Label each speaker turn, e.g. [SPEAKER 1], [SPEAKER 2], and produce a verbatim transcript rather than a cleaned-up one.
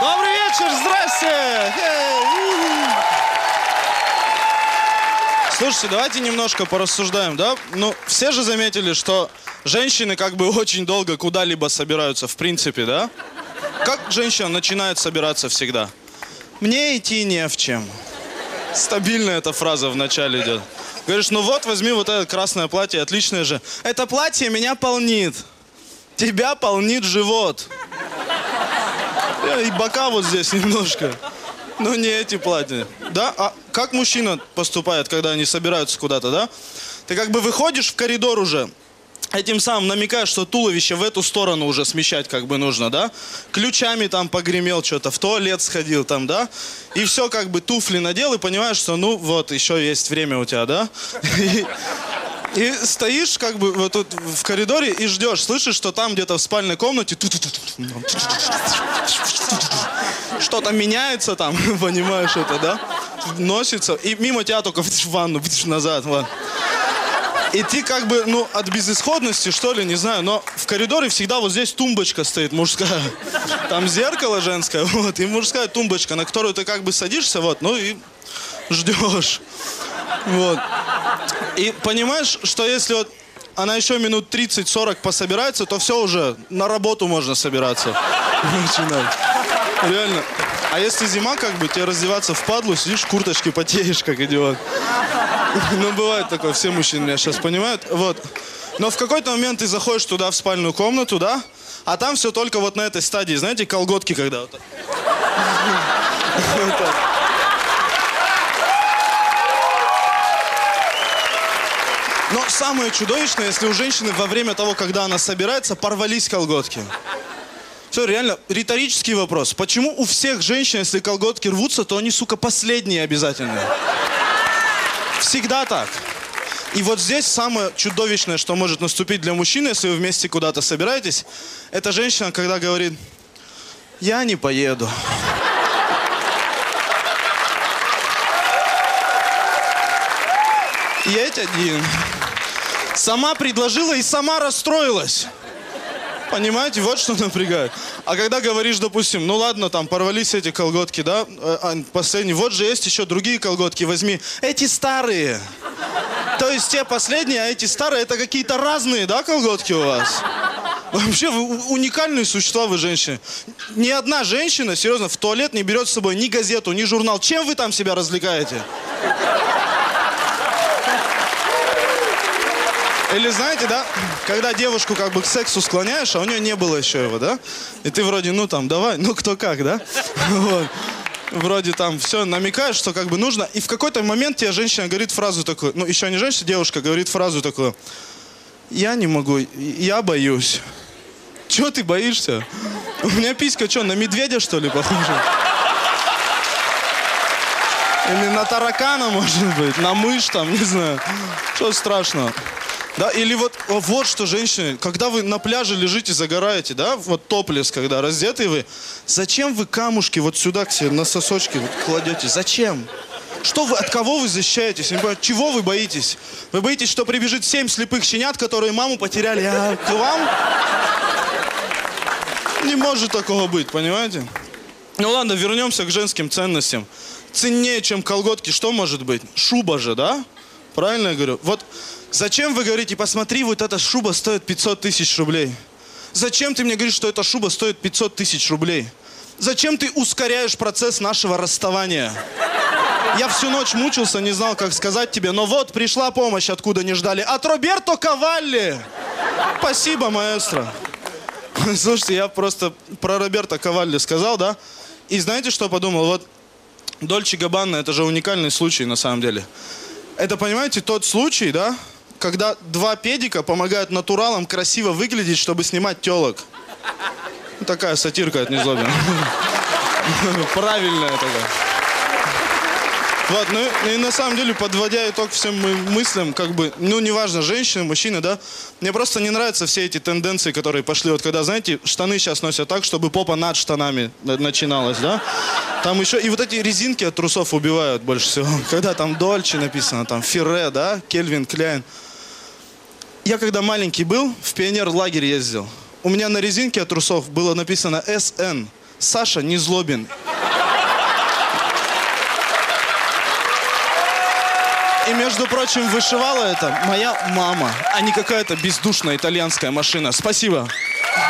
[SPEAKER 1] Добрый вечер, здрасте! Слушайте, давайте немножко порассуждаем, да? Ну, все же заметили, что женщины как бы очень долго куда-либо собираются, в принципе, да? Как женщина начинает собираться всегда? Мне идти не в чем. Стабильная эта фраза в начале идет. Говоришь, ну вот, возьми вот это красное платье, отличное же. Это платье меня полнит. Тебя полнит живот. И бока вот здесь немножко. Но не эти платья. Да? А как мужчина поступает, когда они собираются куда-то, да? Ты как бы выходишь в коридор уже, этим самым намекаешь, что туловище в эту сторону уже смещать как бы нужно, да? Ключами там погремел что-то, в туалет сходил там, да? И все, как бы туфли надел и понимаешь, что ну вот, еще есть время у тебя, да? И, и стоишь как бы вот тут в коридоре и ждешь, слышишь, что там где-то в спальной комнате что-то меняется там, понимаешь это, да? Носится, и мимо тебя только в ванну, назад, вот. И ты как бы, ну, от безысходности, что ли, не знаю, но в коридоре всегда вот здесь тумбочка стоит мужская. Там зеркало женское, вот, и мужская тумбочка, на которую ты как бы садишься, вот, ну и ждешь. Вот. И понимаешь, что если вот она еще минут тридцать-сорок пособирается, то все уже, на работу можно собираться. Начинать. Реально. А если зима, как бы, тебе раздеваться впадлу, сидишь в курточке, потеешь, как идиот. Ну, бывает такое, все мужчины меня сейчас понимают. Вот. Но в какой-то момент ты заходишь туда, в спальную комнату, да? А там все только вот на этой стадии, знаете, колготки когда вот так. Но самое чудовищное, если у женщины во время того, когда она собирается, порвались колготки. Все, реально, риторический вопрос. Почему у всех женщин, если колготки рвутся, то они, сука, последние обязательно? Всегда так. И вот здесь самое чудовищное, что может наступить для мужчины, если вы вместе куда-то собираетесь, это женщина, когда говорит: я не поеду. Едь один. Сама предложила и сама расстроилась. Понимаете, вот что напрягает. А когда говоришь, допустим, ну ладно, там порвались эти колготки, да, а, последние, вот же есть еще другие колготки, возьми. Эти старые. То есть те последние, а эти старые, это какие-то разные, да, колготки у вас? Вообще, вы уникальные существа, вы женщины. Ни одна женщина, серьезно, в туалет не берет с собой ни газету, ни журнал. Чем вы там себя развлекаете? Или знаете, да, когда девушку как бы к сексу склоняешь, а у нее не было еще его, да? И ты вроде, ну там, давай, ну кто как, да? Вот. Вроде там все намекаешь, что как бы нужно. И в какой-то момент тебе женщина говорит фразу такую, ну еще не женщина, девушка говорит фразу такую: я не могу, я боюсь. Чего ты боишься? У меня писька что, на медведя что ли похожа? Или на таракана, может быть, на мышь там, не знаю. Что страшного? Да, или вот, вот что, женщины, когда вы на пляже лежите, загораете, да, вот топлес, когда раздетые вы, зачем вы камушки вот сюда к себе на сосочки вот кладете? Зачем? Что вы, от кого вы защищаетесь? Я не понимаю, чего вы боитесь? Вы боитесь, что прибежит семь слепых щенят, которые маму потеряли, а к вам? Не может такого быть, понимаете? Ну ладно, вернемся к женским ценностям. Ценнее, чем колготки, что может быть? Шуба же, да? Правильно я говорю? Вот зачем вы говорите, посмотри, вот эта шуба стоит пятьсот тысяч рублей? Зачем ты мне говоришь, что эта шуба стоит пятьсот тысяч рублей? Зачем ты ускоряешь процесс нашего расставания? Я всю ночь мучился, не знал, как сказать тебе, но вот пришла помощь, откуда не ждали. От Роберто Кавалли! Спасибо, маэстро. Слушайте, я просто про Роберто Кавалли сказал, да? И знаете, что подумал? Вот Дольче Габбана, это же уникальный случай на самом деле. Это, понимаете, тот случай, да, когда два педика помогают натуралам красиво выглядеть, чтобы снимать телок. Такая сатирка от Незлобина. Правильная такая. Вот, ну и на самом деле, подводя итог всем моим мыслям, как бы, ну, неважно, женщины, мужчины, да, мне просто не нравятся все эти тенденции, которые пошли, вот когда, знаете, штаны сейчас носят так, чтобы попа над штанами начиналась, да, там еще, и вот эти резинки от трусов убивают больше всего, когда там Дольче написано, там, Ферре, да, Кельвин Кляйн. Я когда маленький был, в пионер-лагерь ездил, у меня на резинке от трусов было написано эс эн, Саша Незлобин. И, между прочим, вышивала это моя мама, а не какая-то бездушная итальянская машина. Спасибо.